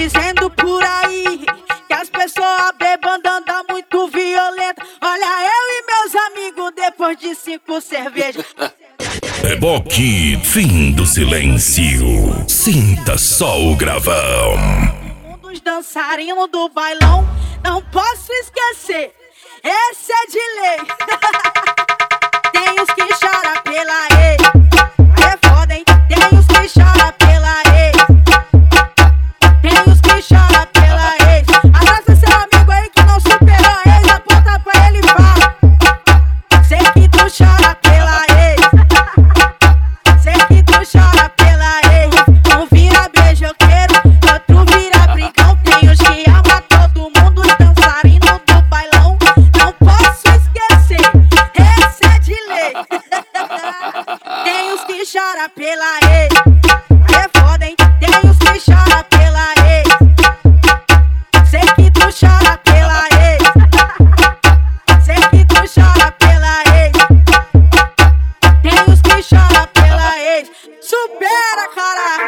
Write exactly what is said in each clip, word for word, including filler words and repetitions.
Dizendo por aí que as pessoas bebando andam muito violenta. Olha eu e meus amigos depois de cinco cervejas. Reboque, fim do silêncio. Sinta só o gravão. Um dos dançarinos do bailão, não posso esquecer, esse é de lei. Tem os que choram pela ex, é foda, hein? Tem os que choram pela ex. Tem os que choram pela ex. Abraça seu amigo aí que não superou a ex. Aponta pra ele e fala: sei que tu chora pela ex. Sei que tu chora pela ex. Um vira beijoqueiro, outro vira brigão. Tem os que ama todo mundo, os dançarinos do bailão. Não posso esquecer, esse é de lei. Tem os que choram pela ex, é foda, hein? Tem os que choram pela ex. Sei que tu chora pela ex. Sei que tu chora pela ex. Tem os que choram pela ex. Supera, caralho!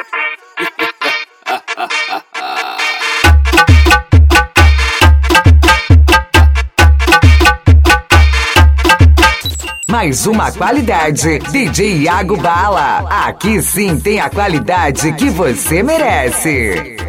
Mais uma qualidade, D J Iago Bala. Aqui sim tem a qualidade que você merece.